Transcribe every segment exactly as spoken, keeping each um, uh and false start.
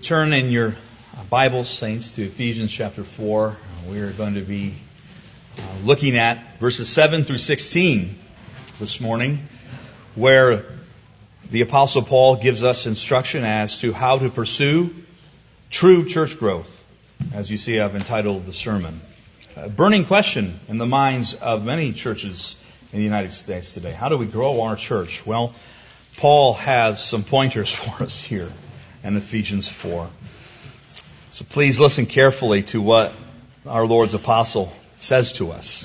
Turn in your Bibles, saints, to Ephesians chapter four. We are going to be uh, looking at verses seven through sixteen this morning, where the Apostle Paul gives us instruction as to how to pursue true church growth. As you see, I've entitled the sermon. A burning question in the minds of many churches in the United States today. How do we grow our church? Well, Paul has some pointers for us here in Ephesians four. So please listen carefully to what our Lord's apostle says to us.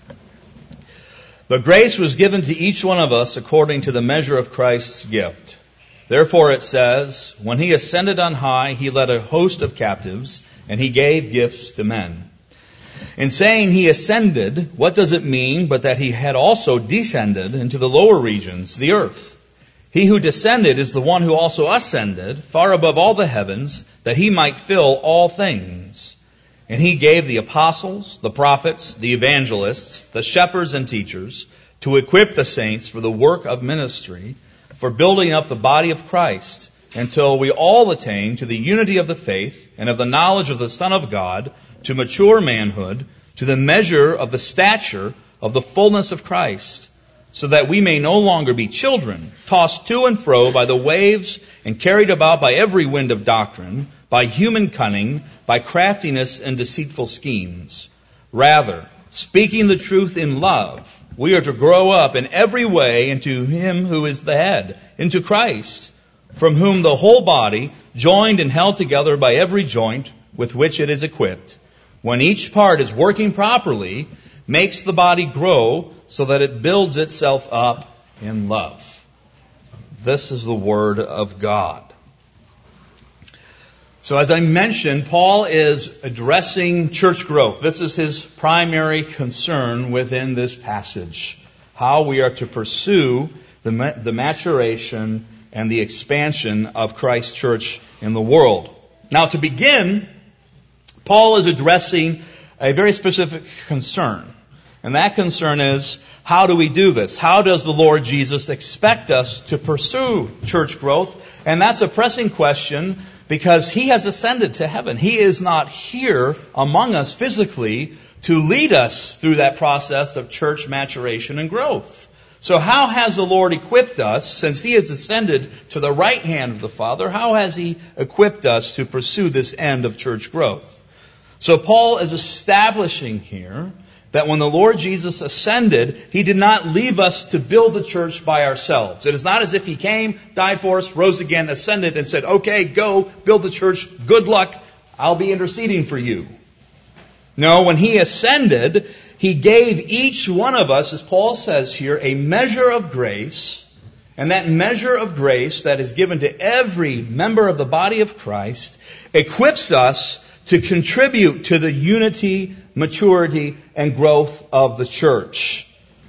But grace was given to each one of us according to the measure of Christ's gift. Therefore it says, when he ascended on high, he led a host of captives, and he gave gifts to men. In saying he ascended, what does it mean but that he had also descended into the lower regions, the earth? He who descended is the one who also ascended far above all the heavens, that he might fill all things. And he gave the apostles, the prophets, the evangelists, the shepherds and teachers, to equip the saints for the work of ministry, for building up the body of Christ, until we all attain to the unity of the faith and of the knowledge of the Son of God, to mature manhood, to the measure of the stature of the fullness of Christ, so that we may no longer be children, tossed to and fro by the waves and carried about by every wind of doctrine, by human cunning, by craftiness and deceitful schemes. Rather, speaking the truth in love, we are to grow up in every way into Him who is the head, into Christ, from whom the whole body, joined and held together by every joint with which it is equipped, when each part is working properly, makes the body grow so that it builds itself up in love. This is the Word of God. So as I mentioned, Paul is addressing church growth. This is his primary concern within this passage. How we are to pursue the, ma- the maturation and the expansion of Christ's church in the world. Now to begin, Paul is addressing a very specific concern. And that concern is, how do we do this? How does the Lord Jesus expect us to pursue church growth? And that's a pressing question because He has ascended to heaven. He is not here among us physically to lead us through that process of church maturation and growth. So how has the Lord equipped us, since He has ascended to the right hand of the Father, how has He equipped us to pursue this end of church growth? So Paul is establishing here that when the Lord Jesus ascended, He did not leave us to build the church by ourselves. It is not as if He came, died for us, rose again, ascended, and said, okay, go build the church. Good luck. I'll be interceding for you. No, when He ascended, He gave each one of us, as Paul says here, a measure of grace. And that measure of grace that is given to every member of the body of Christ equips us to contribute to the unity, maturity, and growth of the church.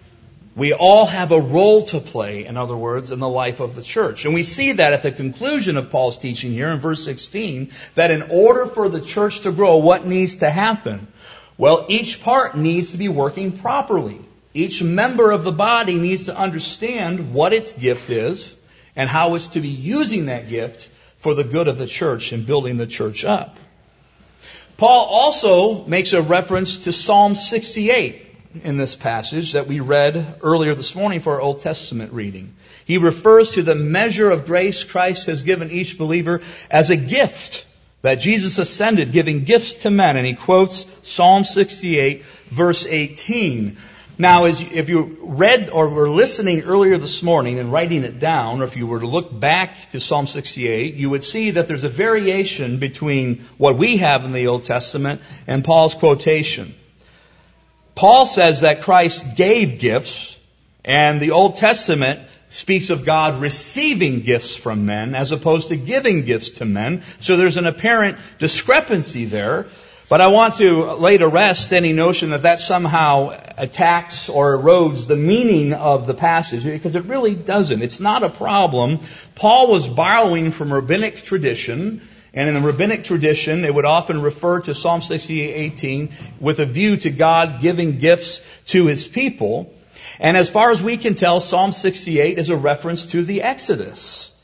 We all have a role to play, in other words, in the life of the church. And we see that at the conclusion of Paul's teaching here in verse sixteen, that in order for the church to grow, what needs to happen? Well, each part needs to be working properly. Each member of the body needs to understand what its gift is and how it's to be using that gift for the good of the church and building the church up. Paul also makes a reference to Psalm sixty-eight in this passage that we read earlier this morning for our Old Testament reading. He refers to the measure of grace Christ has given each believer as a gift, that Jesus ascended giving gifts to men. And he quotes Psalm sixty-eight, verse eighteen. Now, as you, if you read or were listening earlier this morning and writing it down, or if you were to look back to Psalm sixty-eight, you would see that there's a variation between what we have in the Old Testament and Paul's quotation. Paul says that Christ gave gifts, and the Old Testament speaks of God receiving gifts from men as opposed to giving gifts to men. So there's an apparent discrepancy there. But I want to lay to rest any notion that that somehow attacks or erodes the meaning of the passage, because it really doesn't. It's not a problem. Paul was borrowing from rabbinic tradition, and in the rabbinic tradition, it would often refer to Psalm sixty-eight eighteen with a view to God giving gifts to His people. And as far as we can tell, Psalm sixty-eight is a reference to the Exodus.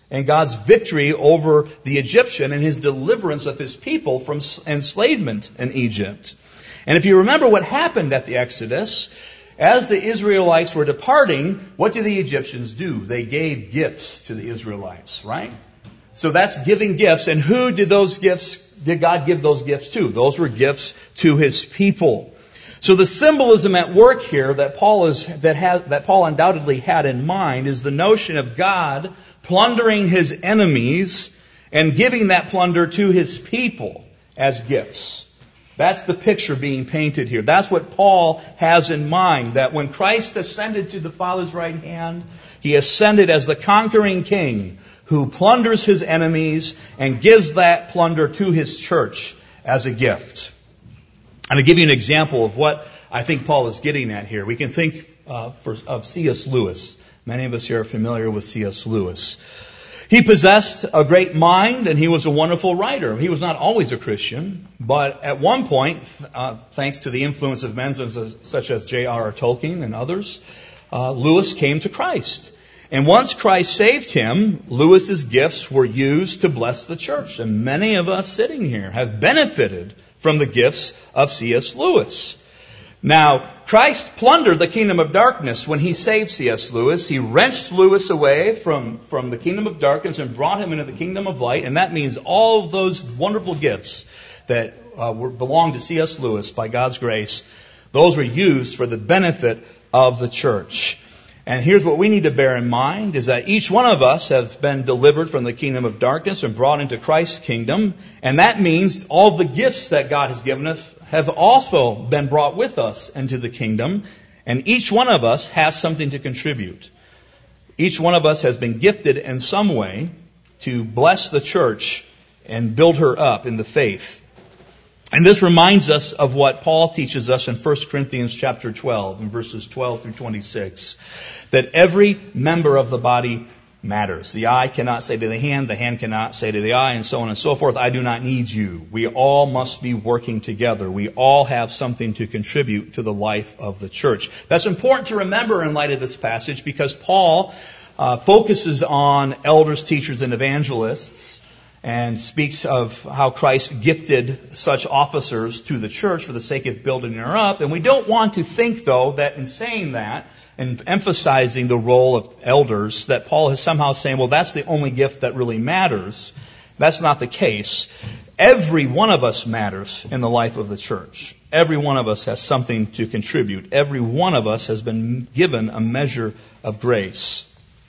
and God's victory over the Egyptian and his deliverance of his people from enslavement in Egypt. And if you remember what happened at the Exodus, as the Israelites were departing, what did the Egyptians do? They gave gifts to the Israelites, right? So that's giving gifts. And who did those gifts, did God give those gifts to? Those were gifts to his people. So the symbolism at work here that Paul is, that has, that Paul undoubtedly had in mind is the notion of God plundering his enemies and giving that plunder to his people as gifts. That's the picture being painted here. That's what Paul has in mind, that when Christ ascended to the Father's right hand, he ascended as the conquering king who plunders his enemies and gives that plunder to his church as a gift. And I'll give you an example of what I think Paul is getting at here. We can think uh, for, of C S Lewis. Many of us here are familiar with C S Lewis. He possessed a great mind, and he was a wonderful writer. He was not always a Christian, but at one point, uh, thanks to the influence of men such as J R R Tolkien and others, uh, Lewis came to Christ. And once Christ saved him, Lewis's gifts were used to bless the church. And many of us sitting here have benefited from the gifts of C S Lewis. Now, Christ plundered the kingdom of darkness when he saved C S Lewis. He wrenched Lewis away from, from the kingdom of darkness and brought him into the kingdom of light. And that means all of those wonderful gifts that uh, were, belonged to C S Lewis by God's grace, those were used for the benefit of the church. And here's what we need to bear in mind, is that each one of us have been delivered from the kingdom of darkness and brought into Christ's kingdom. And that means all the gifts that God has given us have also been brought with us into the kingdom. And each one of us has something to contribute. Each one of us has been gifted in some way to bless the church and build her up in the faith. And this reminds us of what Paul teaches us in First Corinthians chapter twelve, in verses twelve through twenty-six, that every member of the body matters. The eye cannot say to the hand, the hand cannot say to the eye, and so on and so forth, I do not need you. We all must be working together. We all have something to contribute to the life of the church. That's important to remember in light of this passage, because Paul uh, focuses on elders, teachers, and evangelists, and speaks of how Christ gifted such officers to the church for the sake of building her up. And we don't want to think, though, that in saying that and emphasizing the role of elders, that Paul is somehow saying, well, that's the only gift that really matters. That's not the case. Every one of us matters in the life of the church. Every one of us has something to contribute. Every one of us has been given a measure of grace.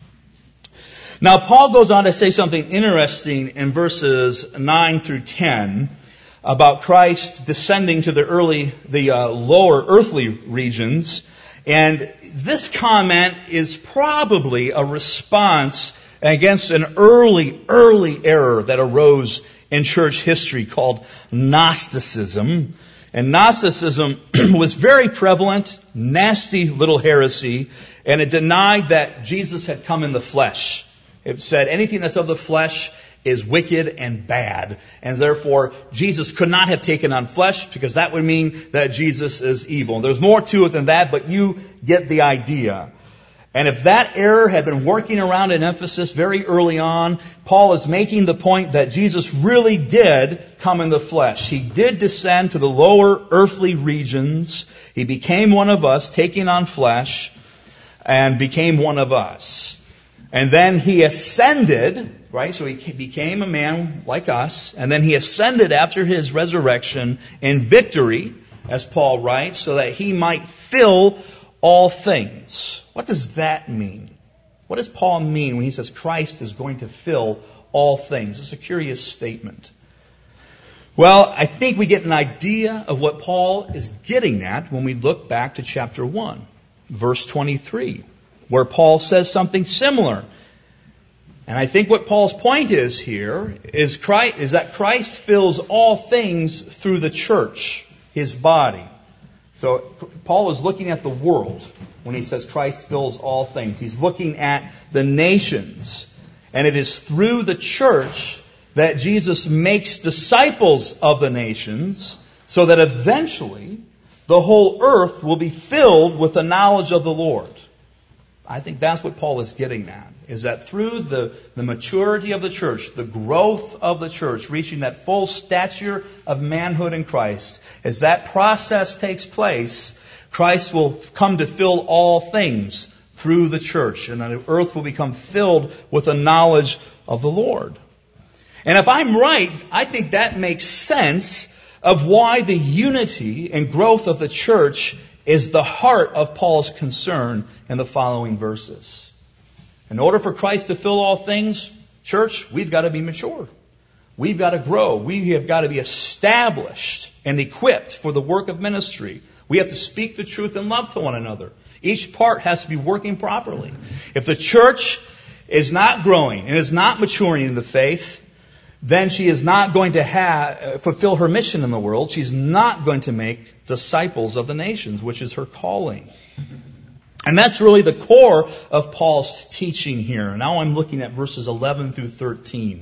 Now, Paul goes on to say something interesting in verses nine through ten about Christ descending to the early, the uh, lower earthly regions. And this comment is probably a response against an early, early error that arose in church history called Gnosticism. And Gnosticism was very prevalent, nasty little heresy, and it denied that Jesus had come in the flesh. It said anything that's of the flesh is wicked and bad. And therefore, Jesus could not have taken on flesh, because that would mean that Jesus is evil. And there's more to it than that, but you get the idea. And if that error had been working around in Ephesus very early on, Paul is making the point that Jesus really did come in the flesh. He did descend to the lower earthly regions. He became one of us, taking on flesh, and became one of us. And then he ascended, right? So he became a man like us. And then he ascended after his resurrection in victory, as Paul writes, so that he might fill all things. What does that mean? What does Paul mean when he says Christ is going to fill all things? It's a curious statement. Well, I think we get an idea of what Paul is getting at when we look back to chapter one, verse twenty-three. Where Paul says something similar. And I think what Paul's point is here is, Christ, is that Christ fills all things through the church, his body. So Paul is looking at the world when he says Christ fills all things. He's looking at the nations. And it is through the church that Jesus makes disciples of the nations, so that eventually the whole earth will be filled with the knowledge of the Lord. I think that's what Paul is getting at, is that through the, the maturity of the church, the growth of the church, reaching that full stature of manhood in Christ, as that process takes place, Christ will come to fill all things through the church, and the earth will become filled with the knowledge of the Lord. And if I'm right, I think that makes sense of why the unity and growth of the church is the heart of Paul's concern in the following verses. In order for Christ to fill all things, church, we've got to be mature. We've got to grow. We have got to be established and equipped for the work of ministry. We have to speak the truth in love to one another. Each part has to be working properly. If the church is not growing and is not maturing in the faith, then she is not going to have, fulfill her mission in the world. She's not going to make disciples of the nations, which is her calling. And that's really the core of Paul's teaching here. Now I'm looking at verses eleven through thirteen.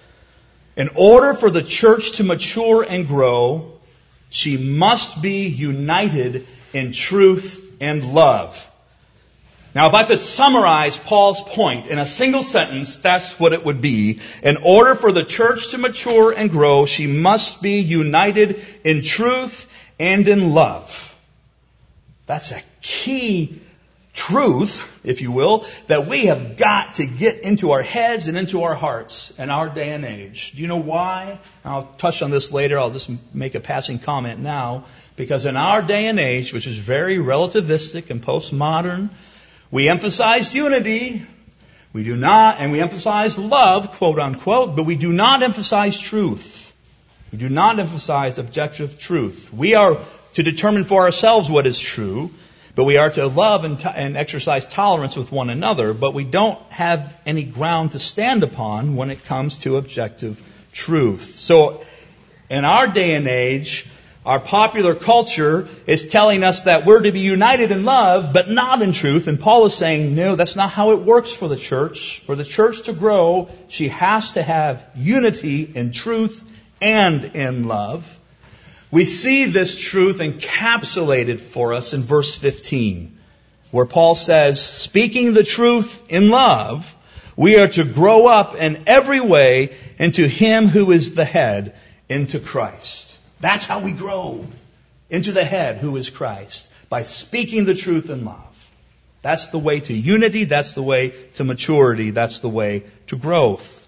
In order for the church to mature and grow, she must be united in truth and love. Now, if I could summarize Paul's point in a single sentence, that's what it would be. In order for the church to mature and grow, she must be united in truth and in love. That's a key truth, if you will, that we have got to get into our heads and into our hearts in our day and age. Do you know why? I'll touch on this later. I'll just make a passing comment now. Because in our day and age, which is very relativistic and postmodern, we emphasize unity, we do not, and we emphasize love, quote unquote, but we do not emphasize truth. We do not emphasize objective truth. We are to determine for ourselves what is true, but we are to love and, t- and exercise tolerance with one another, but we don't have any ground to stand upon when it comes to objective truth. So, in our day and age, our popular culture is telling us that we're to be united in love, but not in truth. And Paul is saying, no, that's not how it works for the church. For the church to grow, she has to have unity in truth and in love. We see this truth encapsulated for us in verse fifteen, where Paul says, speaking the truth in love, we are to grow up in every way into Him who is the head, into Christ. That's how we grow into the head, who is Christ, by speaking the truth in love. That's the way to unity. That's the way to maturity. That's the way to growth.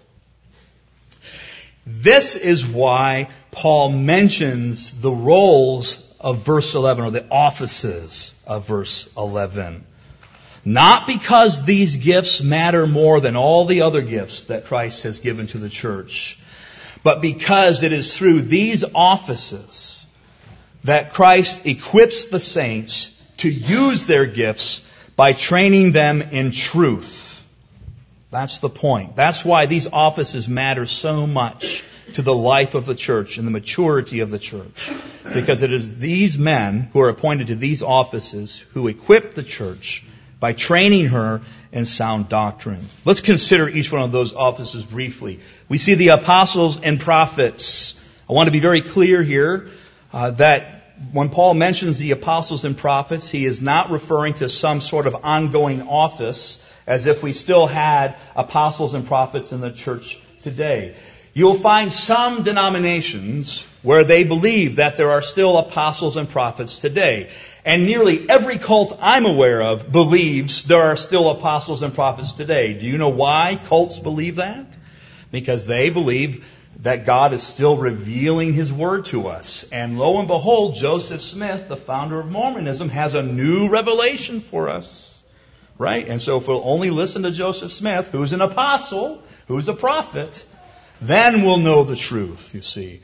This is why Paul mentions the roles of verse eleven, or the offices of verse eleven. Not because these gifts matter more than all the other gifts that Christ has given to the church, but because it is through these offices that Christ equips the saints to use their gifts by training them in truth. That's the point. That's why these offices matter so much to the life of the church and the maturity of the church. Because it is these men who are appointed to these offices who equip the church by training her in sound doctrine. Let's consider each one of those offices briefly. We see the apostles and prophets. I want to be very clear here uh, that when Paul mentions the apostles and prophets, he is not referring to some sort of ongoing office as if we still had apostles and prophets in the church today. You'll find some denominations where they believe that there are still apostles and prophets today. And nearly every cult I'm aware of believes there are still apostles and prophets today. Do you know why cults believe that? Because they believe that God is still revealing His Word to us. And lo and behold, Joseph Smith, the founder of Mormonism, has a new revelation for us. Right? And so if we'll only listen to Joseph Smith, who's an apostle, who's a prophet, then we'll know the truth, you see.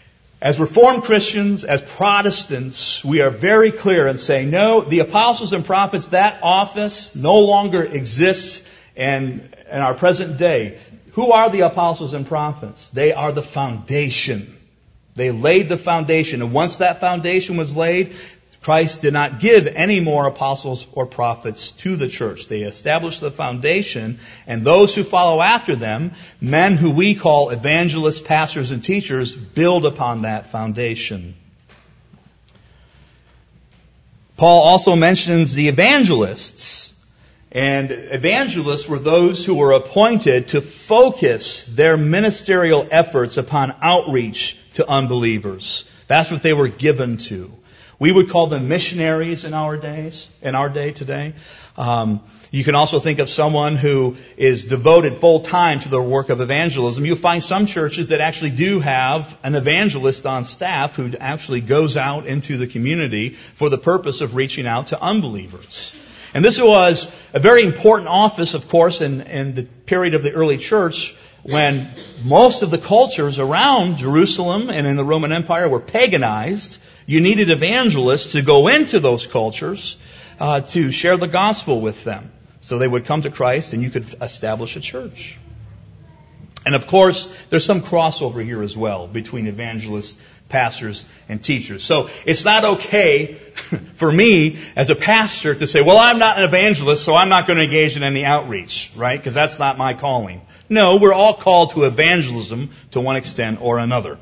As Reformed Christians, as Protestants, we are very clear in saying, no, the apostles and prophets, that office no longer exists in, in our present day. Who are the apostles and prophets? They are the foundation. They laid the foundation. And once that foundation was laid, Christ did not give any more apostles or prophets to the church. They established the foundation, and those who follow after them, men who we call evangelists, pastors, and teachers, build upon that foundation. Paul also mentions the evangelists And evangelists were those who were appointed to focus their ministerial efforts upon outreach to unbelievers. That's what they were given to. We would call them missionaries in our days, in our day today. Um, you can also think of someone who is devoted full time to the work of evangelism. You'll find some churches that actually do have an evangelist on staff who actually goes out into the community for the purpose of reaching out to unbelievers. And this was a very important office, of course, in, in the period of the early church, when most of the cultures around Jerusalem and in the Roman Empire were paganized. You needed evangelists to go into those cultures uh, to share the gospel with them. So they would come to Christ and you could establish a church. And of course, there's some crossover here as well between evangelists, pastors, and teachers. So it's not okay for me as a pastor to say, well, I'm not an evangelist, so I'm not going to engage in any outreach, right? Because that's not my calling. No, we're all called to evangelism to one extent or another.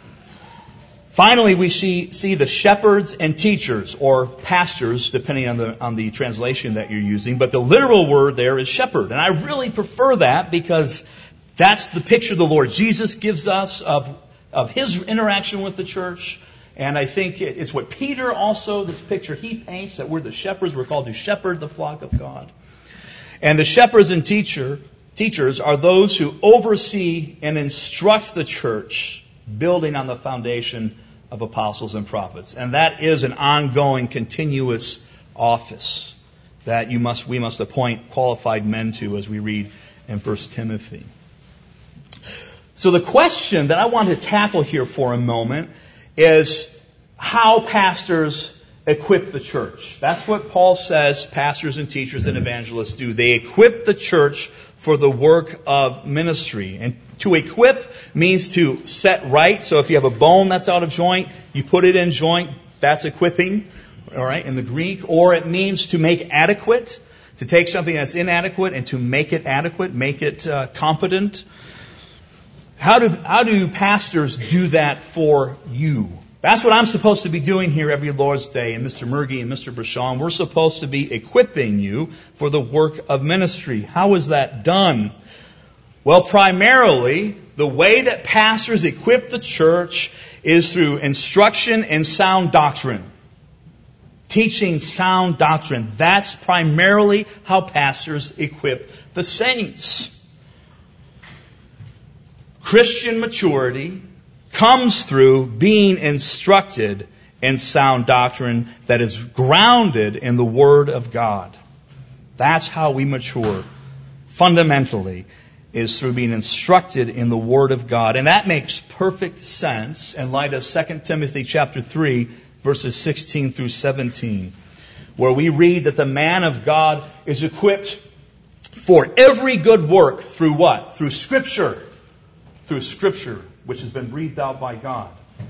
Finally, we see, see the shepherds and teachers, or pastors, depending on the, on the translation that you're using. But the literal word there is shepherd. And I really prefer that because that's the picture the Lord Jesus gives us of, of His interaction with the church. And I think it's what Peter also, this picture he paints, that we're the shepherds. We're called to shepherd the flock of God. And the shepherds and teacher, teachers are those who oversee and instruct the church, building on the foundation of apostles and prophets. And that is an ongoing, continuous office that you must, we must appoint qualified men to, as we read in First Timothy. So the question that I want to tackle here for a moment is how pastors equip the church. That's what Paul says pastors and teachers and evangelists do. They equip the church for the work of ministry. And to equip means to set right. So if you have a bone that's out of joint, you put it in joint. That's equipping, all right, in the Greek. Or it means to make adequate, to take something that's inadequate and to make it adequate, make it uh, competent. How do how do pastors do that for you? That's what I'm supposed to be doing here every Lord's Day. And Mister Murgy and Mister Brashon, we're supposed to be equipping you for the work of ministry. How is that done? Well, primarily, the way that pastors equip the church is through instruction and sound doctrine. Teaching sound doctrine. That's primarily how pastors equip the saints. Christian maturity comes through being instructed in sound doctrine that is grounded in the Word of God. That's how we mature. Fundamentally, is through being instructed in the Word of God. And that makes perfect sense in light of Second Timothy chapter three, verses sixteen through seventeen, where we read that the man of God is equipped for every good work through what? Through Scripture. Through Scripture, which has been breathed out by God.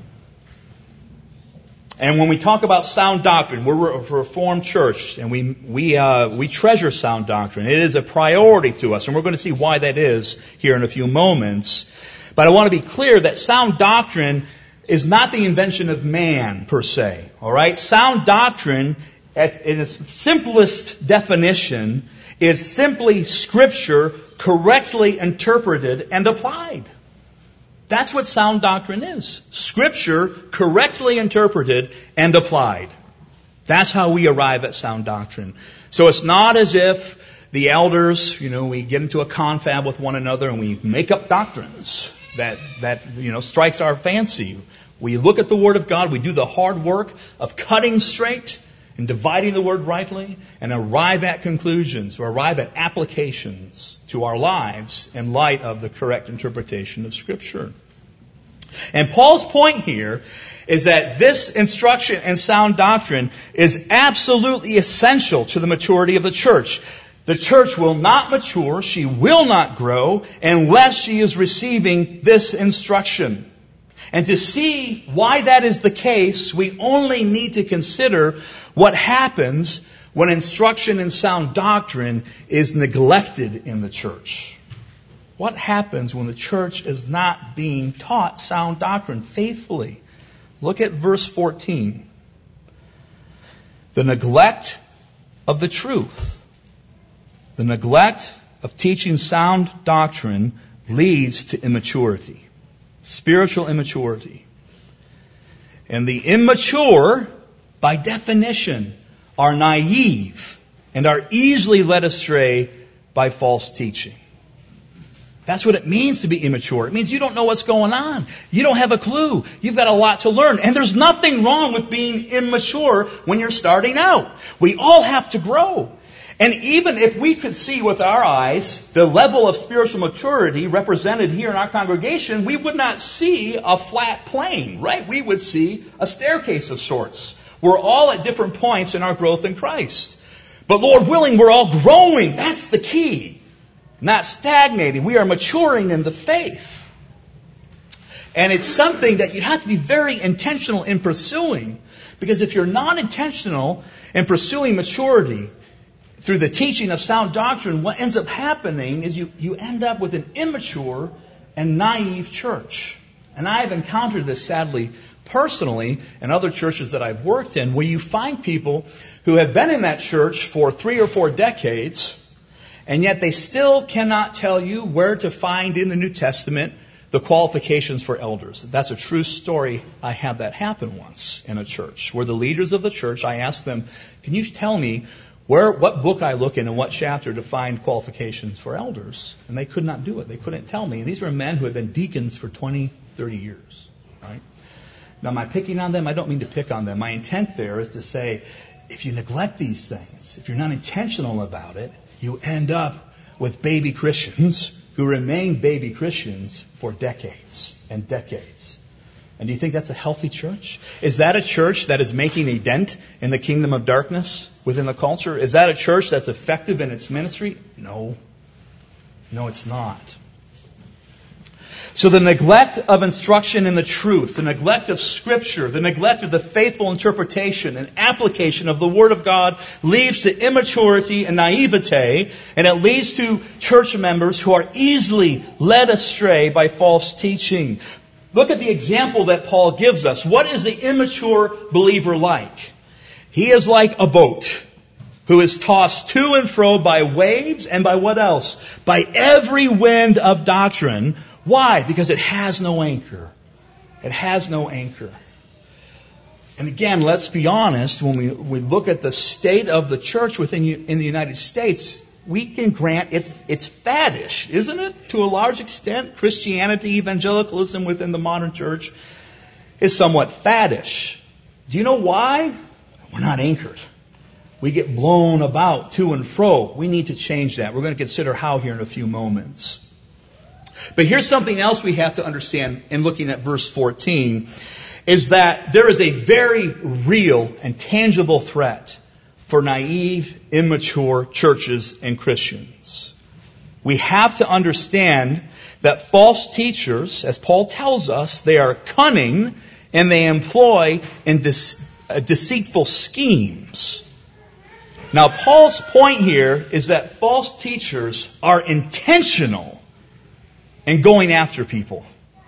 And when we talk about sound doctrine, we're a Reformed church, and we we uh, we treasure sound doctrine. It is a priority to us, and we're going to see why that is here in a few moments. But I want to be clear that sound doctrine is not the invention of man, per se. All right? Sound doctrine, at, in its simplest definition, is simply Scripture correctly interpreted and applied. That's what sound doctrine is. Scripture correctly interpreted and applied. That's how we arrive at sound doctrine. So it's not as if the elders, you know, we get into a confab with one another and we make up doctrines that, that, you know, strikes our fancy. We look at the Word of God, we do the hard work of cutting straight and dividing the Word rightly, and arrive at conclusions or arrive at applications to our lives in light of the correct interpretation of Scripture. And Paul's point here is that this instruction and sound doctrine is absolutely essential to the maturity of the church. The church will not mature, she will not grow, unless she is receiving this instruction. And to see why that is the case, we only need to consider what happens when instruction in sound doctrine is neglected in the church. What happens when the church is not being taught sound doctrine faithfully? Look at verse fourteen. The neglect of the truth. The neglect of teaching sound doctrine leads to immaturity, spiritual immaturity. And the immature, by definition, are naive and are easily led astray by false teaching. That's what it means to be immature. It means you don't know what's going on. You don't have a clue. You've got a lot to learn. And there's nothing wrong with being immature when you're starting out. We all have to grow. And even if we could see with our eyes the level of spiritual maturity represented here in our congregation, we would not see a flat plane, right? We would see a staircase of sorts. We're all at different points in our growth in Christ. But Lord willing, we're all growing. That's the key. Not stagnating. We are maturing in the faith. And it's something that you have to be very intentional in pursuing. Because if you're not intentional in pursuing maturity through the teaching of sound doctrine, what ends up happening is you, you end up with an immature and naive church. And I've encountered this sadly personally in other churches that I've worked in, where you find people who have been in that church for three or four decades, and yet they still cannot tell you where to find in the New Testament the qualifications for elders. That's a true story. I had that happen once in a church where the leaders of the church, I asked them, can you tell me where, what book I look in and what chapter to find qualifications for elders? And they could not do it. They couldn't tell me. And these were men who had been deacons for twenty, thirty years. Right? Now, am I picking on them? I don't mean to pick on them. My intent there is to say, if you neglect these things, if you're not intentional about it, you end up with baby Christians who remain baby Christians for decades and decades. And do you think that's a healthy church? Is that a church that is making a dent in the kingdom of darkness within the culture? Is that a church that's effective in its ministry? No. No, it's not. So the neglect of instruction in the truth, the neglect of Scripture, the neglect of the faithful interpretation and application of the Word of God leads to immaturity and naivete, and it leads to church members who are easily led astray by false teaching. Look at the example that Paul gives us. What is the immature believer like? He is like a boat who is tossed to and fro by waves and by what else? By every wind of doctrine. Why? Because it has no anchor. It has no anchor. And again, let's be honest, when we, we look at the state of the church within in the United States, we can grant it's it's faddish, isn't it? To a large extent, Christianity, evangelicalism within the modern church is somewhat faddish. Do you know why? We're not anchored. We get blown about to and fro. We need to change that. We're going to consider how here in a few moments. But here's something else we have to understand in looking at verse fourteen, is that there is a very real and tangible threat for naive, immature churches and Christians. We have to understand that false teachers, as Paul tells us, they are cunning and they employ in dece- uh, deceitful schemes. Now, Paul's point here is that false teachers are intentional in going after people.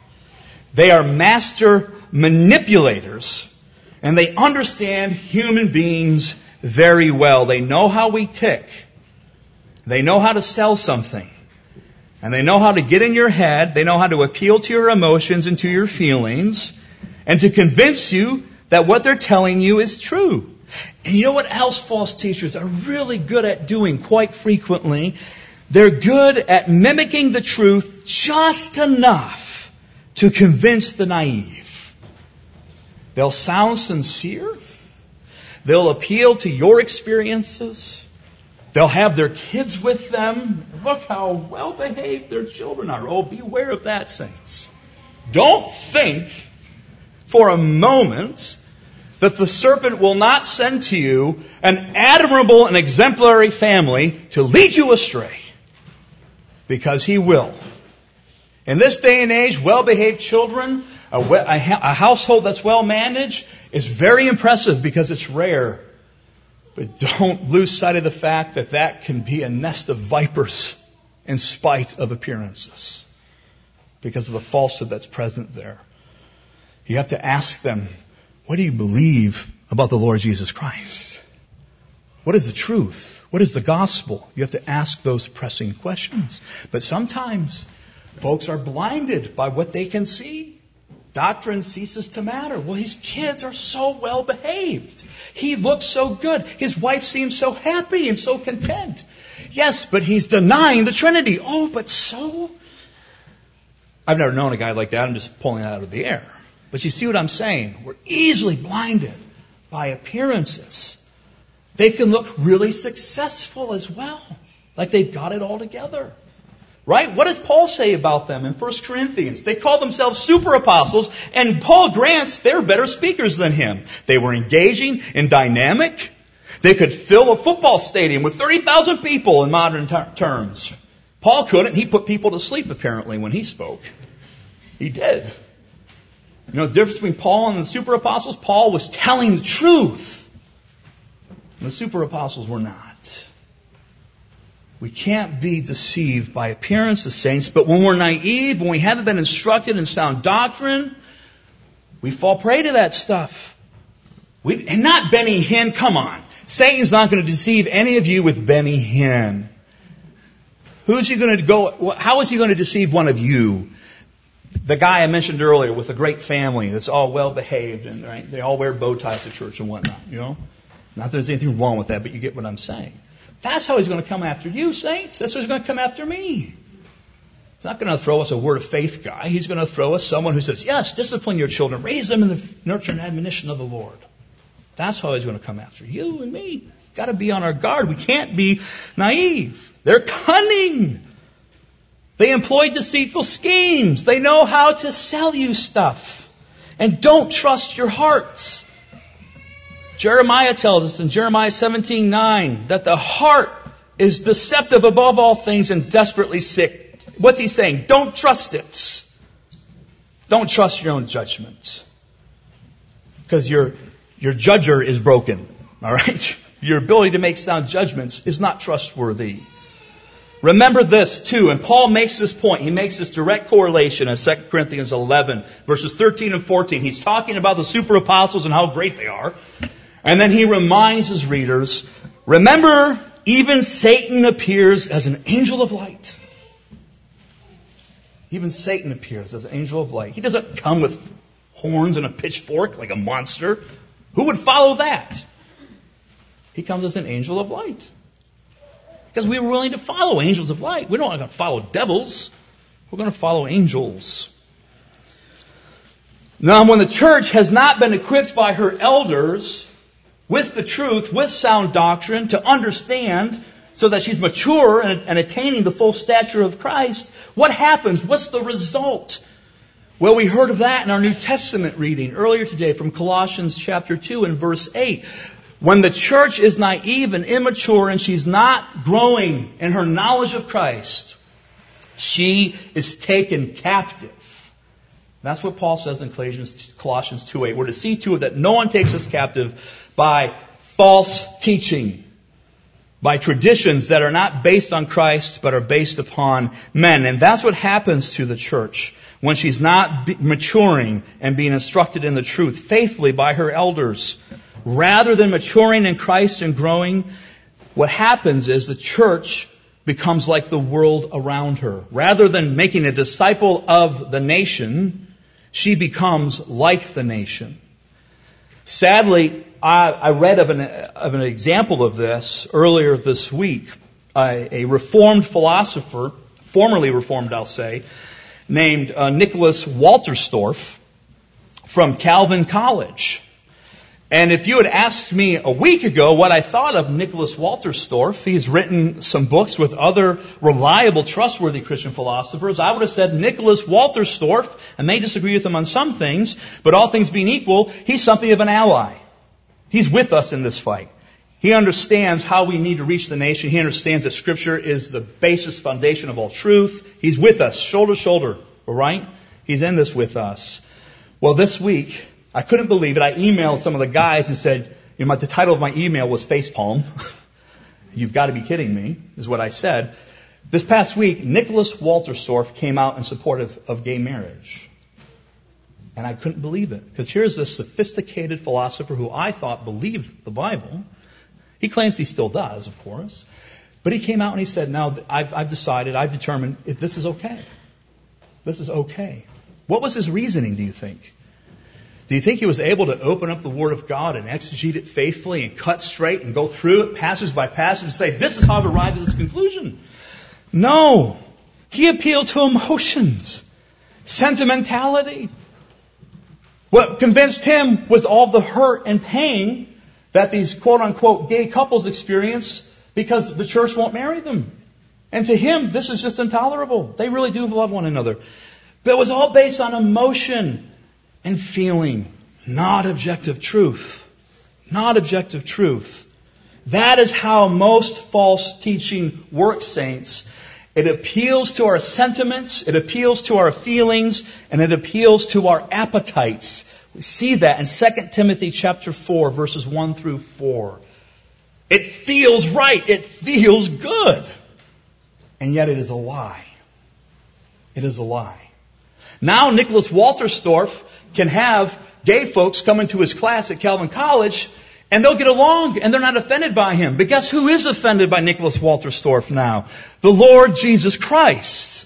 They are master manipulators, and they understand human beings very well. They know how we tick. They know how to sell something. And they know how to get in your head. They know how to appeal to your emotions and to your feelings, and to convince you that what they're telling you is true. And you know what else false teachers are really good at doing quite frequently? They're good at mimicking the truth just enough to convince the naive. They'll sound sincere. They'll appeal to your experiences. They'll have their kids with them. Look how well behaved their children are. Oh, beware of that, saints. Don't think for a moment that the serpent will not send to you an admirable and exemplary family to lead you astray. Because he will. In this day and age, well-behaved children, a, a, a household that's well-managed is very impressive because it's rare. But don't lose sight of the fact that that can be a nest of vipers in spite of appearances. Because of the falsehood that's present there. You have to ask them, what do you believe about the Lord Jesus Christ? What is the truth? What is the gospel? You have to ask those pressing questions. But sometimes folks are blinded by what they can see. Doctrine ceases to matter. Well, his kids are so well behaved. He looks so good. His wife seems so happy and so content. Yes, but he's denying the Trinity. Oh, but so? I've never known a guy like that. I'm just pulling it out of the air. But you see what I'm saying? We're easily blinded by appearances. They can look really successful as well, like they've got it all together. Right? What does Paul say about them in First Corinthians? They call themselves super apostles, and Paul grants they're better speakers than him. They were engaging and dynamic. They could fill a football stadium with thirty thousand people in modern ter- terms. Paul couldn't. He put people to sleep, apparently, when he spoke. He did. You know the difference between Paul and the super apostles? Paul was telling the truth. And the super apostles were not. We can't be deceived by appearances, saints, but when we're naive, when we haven't been instructed in sound doctrine, we fall prey to that stuff. We, and not Benny Hinn, come on. Satan's not going to deceive any of you with Benny Hinn. Who's he going to go, how is he going to deceive one of you? The guy I mentioned earlier with a great family that's all well behaved and right, they all wear bow ties to church and whatnot, you know? Not that there's anything wrong with that, but you get what I'm saying. That's how he's going to come after you, saints. That's how he's going to come after me. He's not going to throw us a word of faith guy. He's going to throw us someone who says, yes, discipline your children. Raise them in the nurture and admonition of the Lord. That's how he's going to come after you and me. Got to be on our guard. We can't be naive. They're cunning. They employ deceitful schemes. They know how to sell you stuff. And don't trust your hearts. Jeremiah tells us in Jeremiah seventeen nine that the heart is deceptive above all things and desperately sick. What's he saying? Don't trust it. Don't trust your own judgment. Because your, your judger is broken. All right? Your ability to make sound judgments is not trustworthy. Remember this too, and Paul makes this point. He makes this direct correlation in Second Corinthians eleven, verses thirteen and fourteen. He's talking about the super apostles and how great they are. And then he reminds his readers, remember, even Satan appears as an angel of light. Even Satan appears as an angel of light. He doesn't come with horns and a pitchfork like a monster. Who would follow that? He comes as an angel of light. Because we were willing to follow angels of light. We're not going to follow devils. We're going to follow angels. Now, when the church has not been equipped by her elders with the truth, with sound doctrine, to understand so that she's mature and, and attaining the full stature of Christ, what happens? What's the result? Well, we heard of that in our New Testament reading earlier today from Colossians chapter two and verse eight. When the church is naive and immature and she's not growing in her knowledge of Christ, she is taken captive. That's what Paul says in Colossians two eight. We're to see to it that no one takes us captive by false teaching, by traditions that are not based on Christ but are based upon men. And that's what happens to the church when she's not maturing and being instructed in the truth faithfully by her elders. Rather than maturing in Christ and growing, what happens is the church becomes like the world around her. Rather than making a disciple of the nation, she becomes like the nation. Sadly, I, I read of an, of an example of this earlier this week. A, a Reformed philosopher, formerly Reformed I'll say, named uh, Nicholas Walterstorff from Calvin College. And if you had asked me a week ago what I thought of Nicholas Walterstorff, he's written some books with other reliable, trustworthy Christian philosophers, I would have said Nicholas Walterstorff, I may disagree with him on some things, but all things being equal, he's something of an ally. He's with us in this fight. He understands how we need to reach the nation. He understands that Scripture is the basis, foundation of all truth. He's with us, shoulder to shoulder, all right? He's in this with us. Well, this week, I couldn't believe it. I emailed some of the guys and said, you know, the title of my email was Facepalm. You've got to be kidding me, is what I said. This past week, Nicholas Walterstorff came out in support of, of gay marriage. And I couldn't believe it. Because here's this sophisticated philosopher who I thought believed the Bible. He claims he still does, of course. But he came out and he said, now I've, I've decided, I've determined if this is okay. This is okay. What was his reasoning, do you think? Do you think he was able to open up the Word of God and exegete it faithfully and cut straight and go through it passage by passage and say, this is how I've arrived at this conclusion? No. He appealed to emotions, sentimentality. What convinced him was all the hurt and pain that these quote-unquote gay couples experience because the church won't marry them. And to him, this is just intolerable. They really do love one another. But it was all based on emotion and feeling, not objective truth. Not objective truth. That is how most false teaching works, saints. It appeals to our sentiments, it appeals to our feelings, and it appeals to our appetites. We see that in Second Timothy chapter four, verses one through four. It feels right, it feels good. And yet it is a lie. It is a lie. Now Nicholas Walterstorff can have gay folks come into his class at Calvin College, and they'll get along, and they're not offended by him. But guess who is offended by Nicholas Walterstorff now? The Lord Jesus Christ.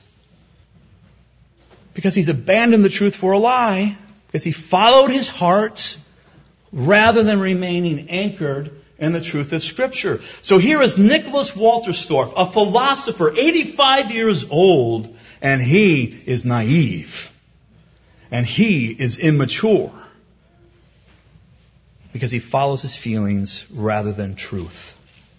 Because he's abandoned the truth for a lie, because he followed his heart rather than remaining anchored in the truth of Scripture. So here is Nicholas Walterstorff, a philosopher, eighty-five years old, and he is naive. And he is immature. Because he follows his feelings rather than truth.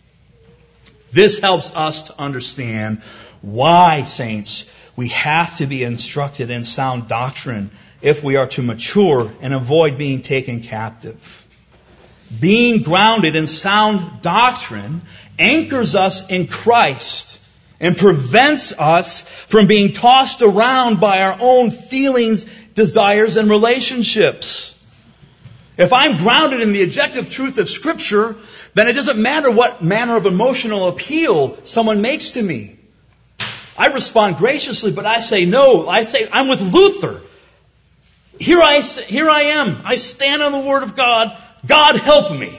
This helps us to understand why, saints, we have to be instructed in sound doctrine if we are to mature and avoid being taken captive. Being grounded in sound doctrine anchors us in Christ and prevents us from being tossed around by our own feelings, desires, and relationships. If I'm grounded in the objective truth of Scripture, then it doesn't matter what manner of emotional appeal someone makes to me. I respond graciously, but I say no. I say, I'm with Luther. Here I, here I am. I stand on the Word of God. God help me.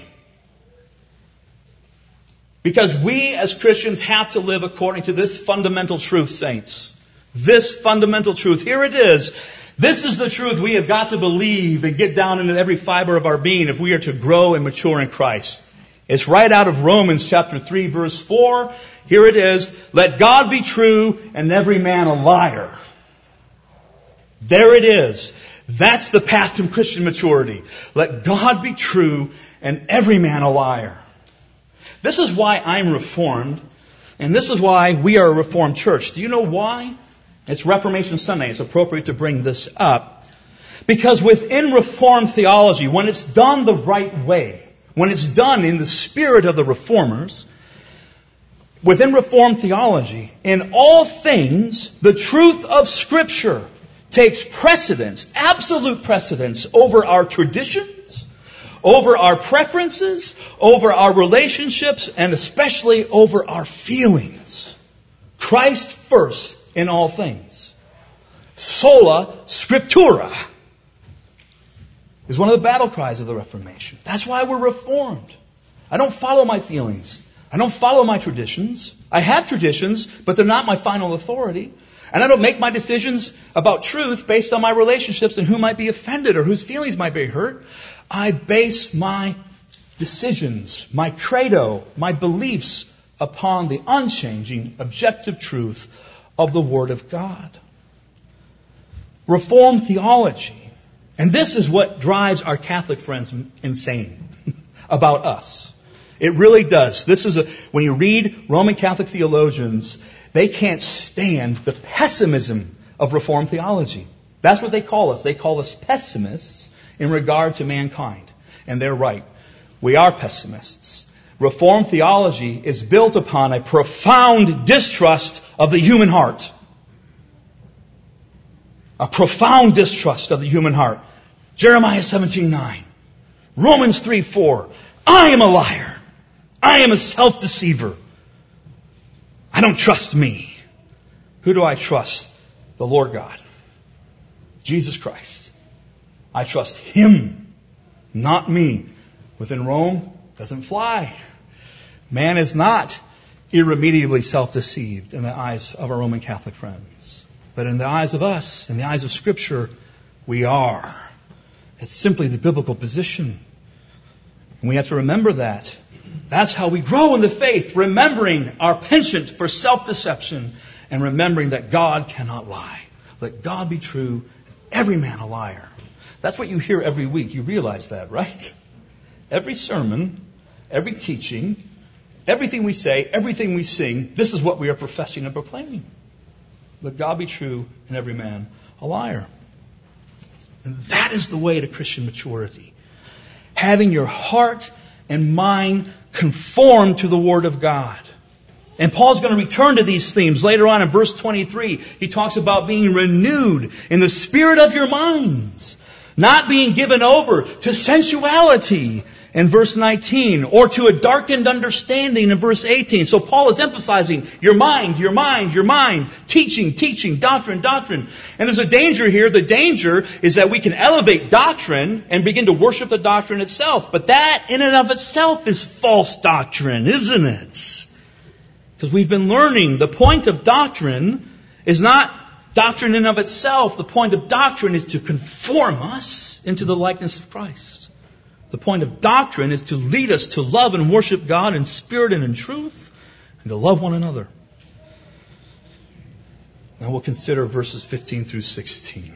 Because we as Christians have to live according to this fundamental truth, saints. This fundamental truth. Here it is. This is the truth we have got to believe and get down into every fiber of our being if we are to grow and mature in Christ. It's right out of Romans chapter three, verse four. Here it is. Let God be true and every man a liar. There it is. That's the path to Christian maturity. Let God be true and every man a liar. This is why I'm Reformed, and this is why we are a Reformed church. Do you know why? It's Reformation Sunday. It's appropriate to bring this up. Because within Reformed theology, when it's done the right way, when it's done in the spirit of the Reformers, within Reformed theology, in all things, the truth of Scripture takes precedence, absolute precedence, over our traditions, over our preferences, over our relationships, and especially over our feelings. Christ first in all things. Sola Scriptura is one of the battle cries of the Reformation. That's why we're Reformed. I don't follow my feelings. I don't follow my traditions. I have traditions, but they're not my final authority. And I don't make my decisions about truth based on my relationships and who might be offended or whose feelings might be hurt. I base my decisions, my credo, my beliefs upon the unchanging, objective truth of the Word of God. Reformed theology. And this is what drives our Catholic friends insane about us. It really does. This is a, when you read Roman Catholic theologians, they can't stand the pessimism of Reformed theology. That's what they call us. They call us pessimists in regard to mankind. And they're right. We are pessimists. Reformed theology is built upon a profound distrust of the human heart. A profound distrust of the human heart. Jeremiah seventeen nine. Romans three four. I am a liar. I am a self-deceiver. I don't trust me. Who do I trust? The Lord God. Jesus Christ. I trust Him, not me. Within Rome, doesn't fly. Man is not irremediably self-deceived in the eyes of our Roman Catholic friends. But in the eyes of us, in the eyes of Scripture, we are. It's simply the biblical position. And we have to remember that. That's how we grow in the faith, remembering our penchant for self-deception and remembering that God cannot lie. Let God be true, and every man a liar. That's what you hear every week. You realize that, right? Every sermon, every teaching, everything we say, everything we sing, this is what we are professing and proclaiming. Let God be true and every man a liar. And that is the way to Christian maturity. Having your heart and mind conformed to the Word of God. And Paul's going to return to these themes later on in verse twenty-three. He talks about being renewed in the spirit of your minds. Not being given over to sensuality in verse nineteen, or to a darkened understanding in verse eighteen. So Paul is emphasizing your mind, your mind, your mind, teaching, teaching, doctrine, doctrine. And there's a danger here. The danger is that we can elevate doctrine and begin to worship the doctrine itself. But that in and of itself is false doctrine, isn't it? Because we've been learning the point of doctrine is not doctrine in and of itself. The point of doctrine is to conform us into the likeness of Christ. The point of doctrine is to lead us to love and worship God in spirit and in truth, and to love one another. Now we'll consider verses fifteen through sixteen.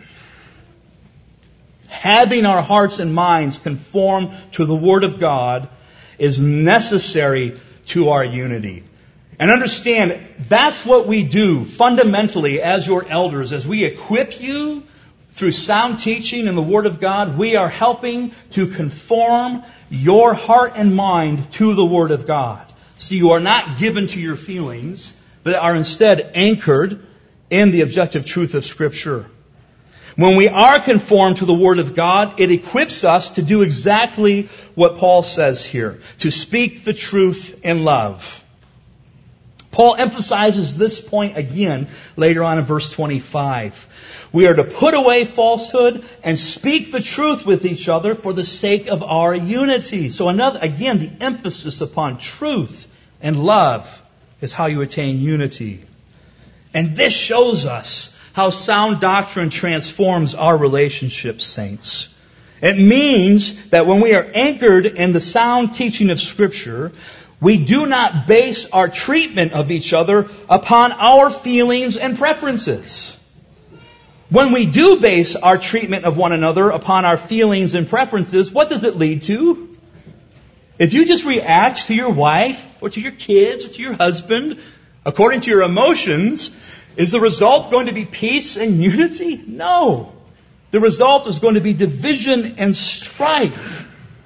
Having our hearts and minds conform to the Word of God is necessary to our unity. And understand, that's what we do fundamentally as your elders. As we equip you through sound teaching in the Word of God, we are helping to conform your heart and mind to the Word of God. So you are not given to your feelings, but are instead anchored in the objective truth of Scripture. When we are conformed to the Word of God, it equips us to do exactly what Paul says here, to speak the truth in love. Paul emphasizes this point again later on in verse twenty-five. We are to put away falsehood and speak the truth with each other for the sake of our unity. So another, again, the emphasis upon truth and love is how you attain unity. And this shows us how sound doctrine transforms our relationships, saints. It means that when we are anchored in the sound teaching of Scripture, we do not base our treatment of each other upon our feelings and preferences. When we do base our treatment of one another upon our feelings and preferences, what does it lead to? If you just react to your wife or to your kids or to your husband according to your emotions, is the result going to be peace and unity? No. The result is going to be division and strife.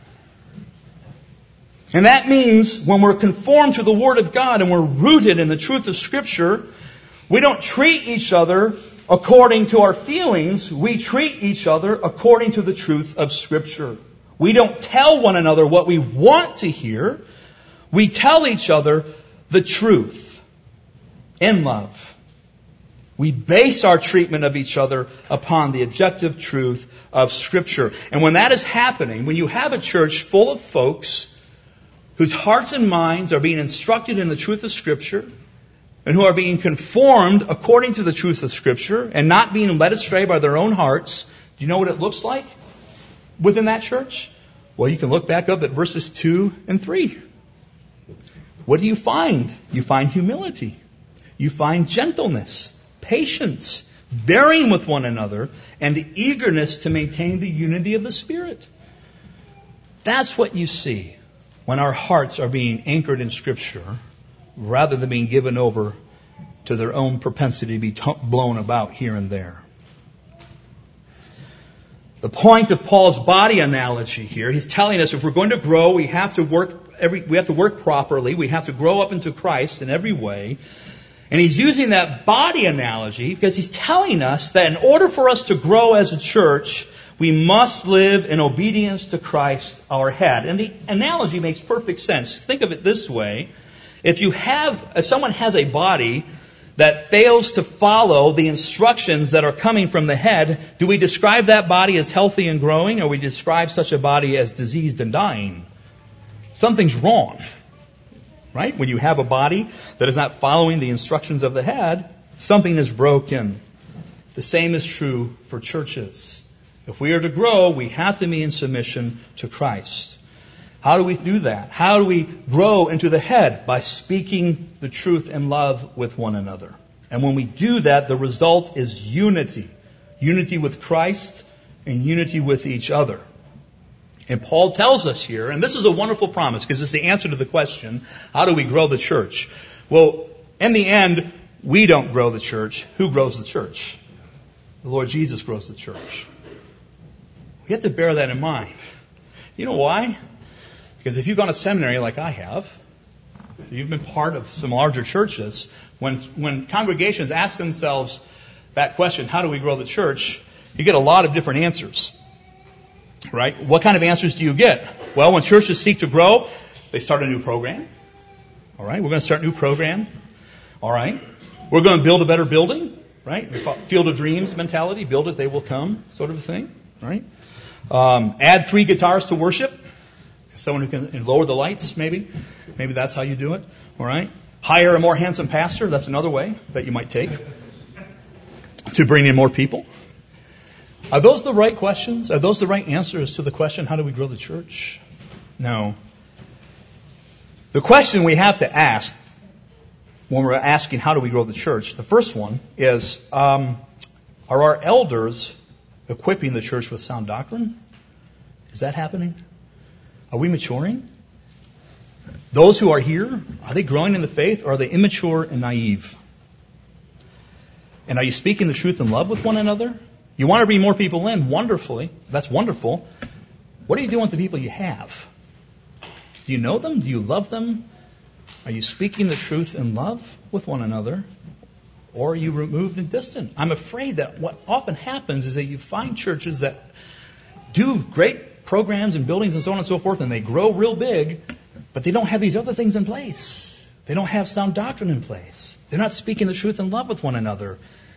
And that means when we're conformed to the Word of God and we're rooted in the truth of Scripture, we don't treat each other according to our feelings. We treat each other according to the truth of Scripture. We don't tell one another what we want to hear. We tell each other the truth in love. We base our treatment of each other upon the objective truth of Scripture. And when that is happening, when you have a church full of folks whose hearts and minds are being instructed in the truth of Scripture, and who are being conformed according to the truth of Scripture, and not being led astray by their own hearts, do you know what it looks like within that church? Well, you can look back up at verses two and three. What do you find? You find humility. You find gentleness, patience, bearing with one another, and eagerness to maintain the unity of the Spirit. That's what you see when our hearts are being anchored in Scripture, rather than being given over to their own propensity to be t- blown about here and there. The point of Paul's body analogy here, he's telling us if we're going to grow, we have to work every, we have to work properly. We have to grow up into Christ in every way. And he's using that body analogy because he's telling us that in order for us to grow as a church, we must live in obedience to Christ, our head. And the analogy makes perfect sense. Think of it this way. If you have, if someone has a body that fails to follow the instructions that are coming from the head, do we describe that body as healthy and growing, or we describe such a body as diseased and dying? Something's wrong. right? When you have a body that is not following the instructions of the head, something is broken. The same is true for churches. If we are to grow, we have to be in submission to Christ. How do we do that? How do we grow into the head? By speaking the truth in love with one another. And when we do that, the result is unity. Unity with Christ and unity with each other. And Paul tells us here, and this is a wonderful promise because it's the answer to the question, how do we grow the church? Well, in the end, we don't grow the church. Who grows the church? The Lord Jesus grows the church. We have to bear that in mind. You know why? Because if you've gone to seminary like I have, you've been part of some larger churches, when when congregations ask themselves that question, how do we grow the church, you get a lot of different answers. Right? What kind of answers do you get? Well, when churches seek to grow, they start a new program. All right? We're going to start a new program. All right? We're going to build a better building. Right? Field of Dreams mentality. Build it, they will come, sort of a thing. Right? Um, add three guitars to worship. Someone who can lower the lights, maybe. Maybe that's how you do it. All right? Hire a more handsome pastor. That's another way that you might take to bring in more people. Are those the right questions? Are those the right answers to the question, how do we grow the church? No. The question we have to ask when we're asking how do we grow the church, the first one is, um, are our elders equipping the church with sound doctrine? Is that happening? Are we maturing? Those who are here, are they growing in the faith or are they immature and naive? And are you speaking the truth in love with one another? You want to bring more people in, wonderfully. That's wonderful. What are you doing with the people you have? Do you know them? Do you love them? Are you speaking the truth in love with one another? Or are you removed and distant? I'm afraid that what often happens is that you find churches that do great programs and buildings and so on and so forth, and they grow real big, but they don't have these other things in place. They don't have sound doctrine in place. They're not speaking the truth in love with one another.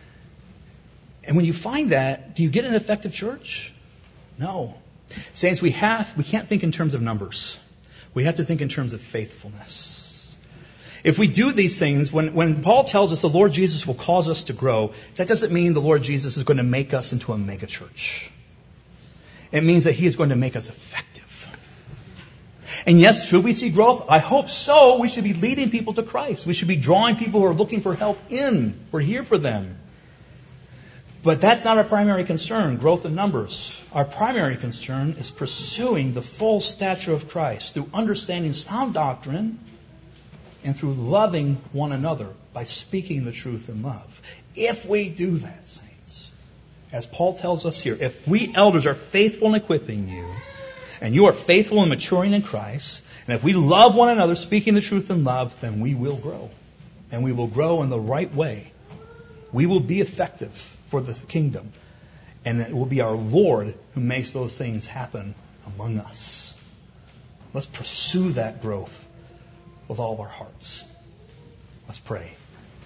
And when you find that, do you get an effective church? No. Saints, we have, we can't think in terms of numbers. We have to think in terms of faithfulness. If we do these things, when, when Paul tells us the Lord Jesus will cause us to grow, that doesn't mean the Lord Jesus is going to make us into a mega church. It means that He is going to make us effective. And yes, should we see growth? I hope so. We should be leading people to Christ. We should be drawing people who are looking for help in. We're here for them. But that's not our primary concern, growth in numbers. Our primary concern is pursuing the full stature of Christ through understanding sound doctrine and through loving one another by speaking the truth in love. If we do that, saints, as Paul tells us here, if we elders are faithful in equipping you, and you are faithful in maturing in Christ, and if we love one another, speaking the truth in love, then we will grow. And we will grow in the right way. We will be effective for the kingdom. And it will be our Lord who makes those things happen among us. Let's pursue that growth with all of our hearts. Let's pray.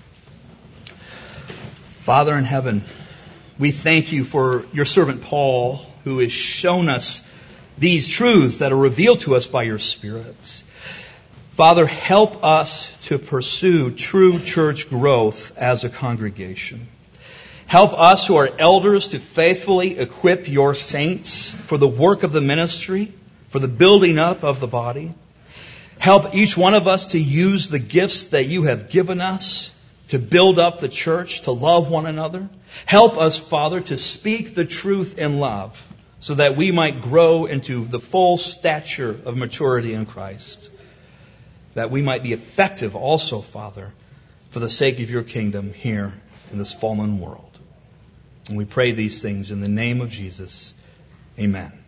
Father in heaven, we thank you for your servant Paul, who has shown us these truths that are revealed to us by your Spirit. Father, help us to pursue true church growth as a congregation. Help us who are elders to faithfully equip your saints for the work of the ministry, for the building up of the body. Help each one of us to use the gifts that you have given us to build up the church, to love one another. Help us, Father, to speak the truth in love so that we might grow into the full stature of maturity in Christ. That we might be effective also, Father, for the sake of your kingdom here in this fallen world. And we pray these things in the name of Jesus. Amen.